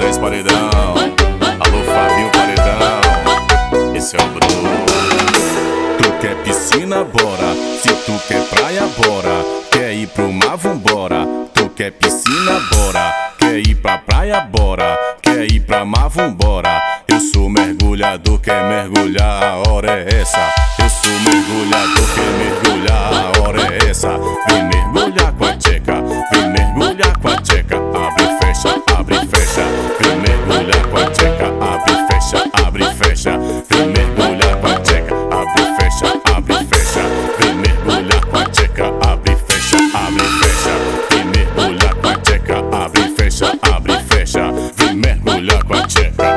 Moisés Paredão, alô Fabinho Paredão, esse é o Bruno. Tu quer piscina, bora. Se tu quer praia, bora. Quer ir pro mar, vambora. Tu quer piscina, bora. Quer ir pra praia, bora. Quer ir pra mar, vambora. Eu sou mergulhador, quer mergulhar, a hora é essa. Eu sou mergulhador, quer mergulhar, a hora é essa. Vem mergulhar com a tcheca, vem mergulhar com a tcheca. Abre e fecha, abre e fecha. Vem mergulhar com a tcheca, abre e fecha, abre e fecha. Vem mergulhar com a tcheca, abre e fecha, abre e fecha. Vem mergulhar com a tcheca, abre e fecha, abre e fecha. Vem mergulhar com a tcheca, abre e fecha, abre e fecha. Vem mergulhar com a tcheca.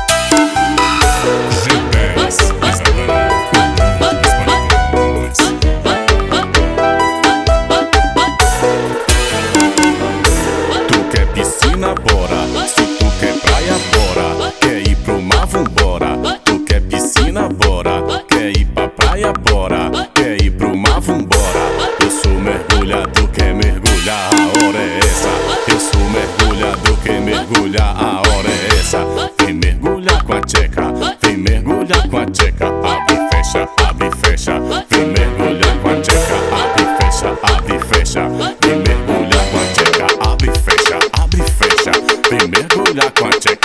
Piscina, bora. Se tu quer praia, bora. Quer ir pro mar, vambora. Tu quer piscina, bora. Quer ir pra praia, bora. Quer ir pro mar, vambora. Eu sou mergulhador, quer mergulhar, a hora é essa. Eu sou mergulhador, quer mergulhar, a hora é essa. Vem mergulhar com a tcheca, vem mergulhar com a tcheca. Abre e fecha, abre e fecha. Vem mergulhar com a tcheca, abre e fecha, abre e fecha. Vem mergulhar com a tcheca, abre e fecha, abre e fecha. Vem mergulhar com a tcheca.